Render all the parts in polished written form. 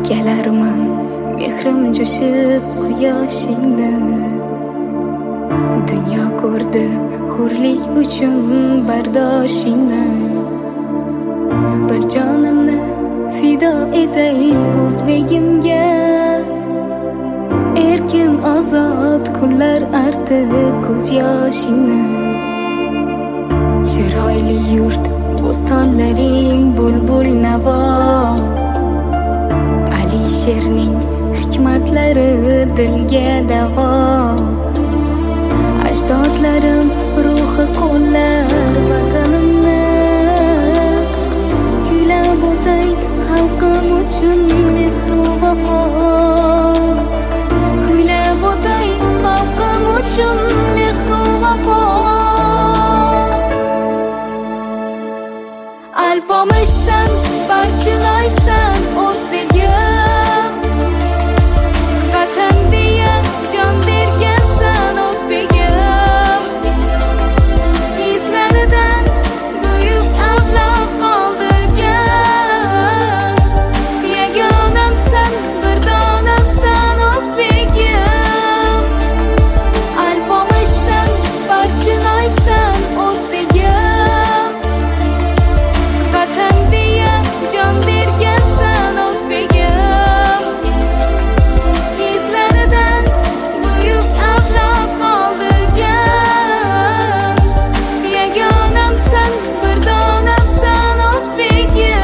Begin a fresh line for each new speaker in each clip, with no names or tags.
kelarman mehrim jo'shib quyoshingni. Dunyo ko'rdi hurlik uchun bardoshingni. Bir jonimni fido etay o'zbegimga. Erkin ozod kunlar arti ko'z yoshingni. Chiroyli yurt bo'stonlaring bulbul navo. Alisherning hikmatlari dilga davo. Ajdodlarim ruhi qo'llar vatanimni. Kuylab o'tay xalqim uchun mehru vafo. Kuylab o'tay xalqim uchun mehru vafo. Alpomishsan, barchilaysan o'zbegim. Vatan deya jon bergansan o'zbegim. Izlaridan buyuk avlod qoldirgan. Yagonamsan, bir donamsan o'zbegim. Alpomishsan, barchilaysan o'zbegim. Vatan deya jon bergansan o'zbegim. Izlaridan buyuk avlod qoldirgan. Yagonamsan, bir donamsan o'zbegim.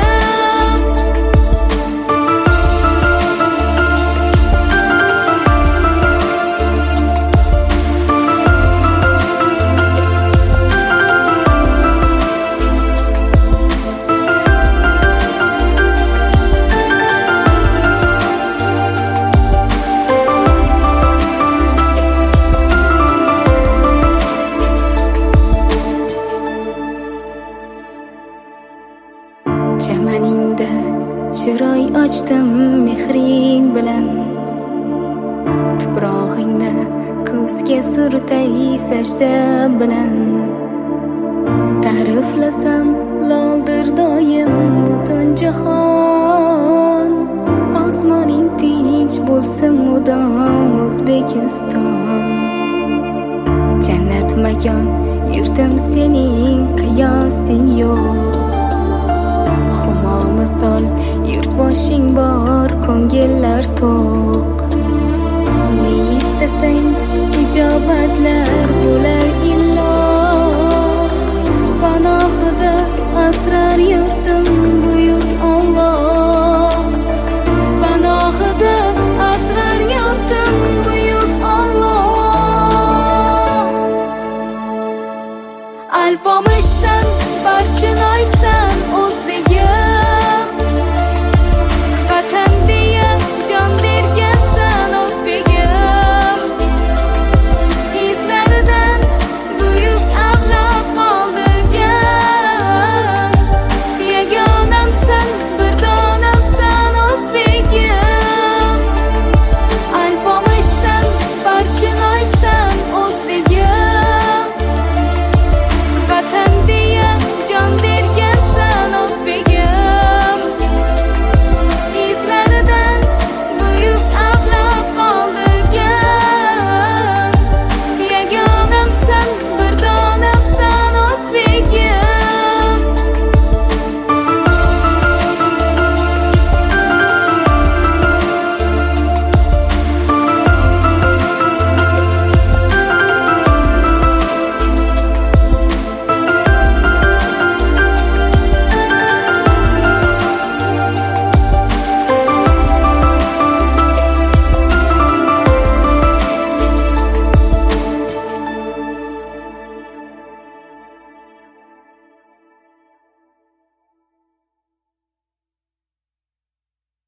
Chamaningda chiroy ochdim mehring bilan. Tuprog'ingni ko'zga surtay sajda bilan. Ta'riflasam loldir doim butun jahon. Osmoning tinch bo'lsin mudom O'zbekiston. Jannat makon yurtim sening qiyosing yo'q. Humo misol yurtboshing bor, ko'ngillar to'q. Ne istasang ijobatlar bo'lar illo. Panohida asrar yurtim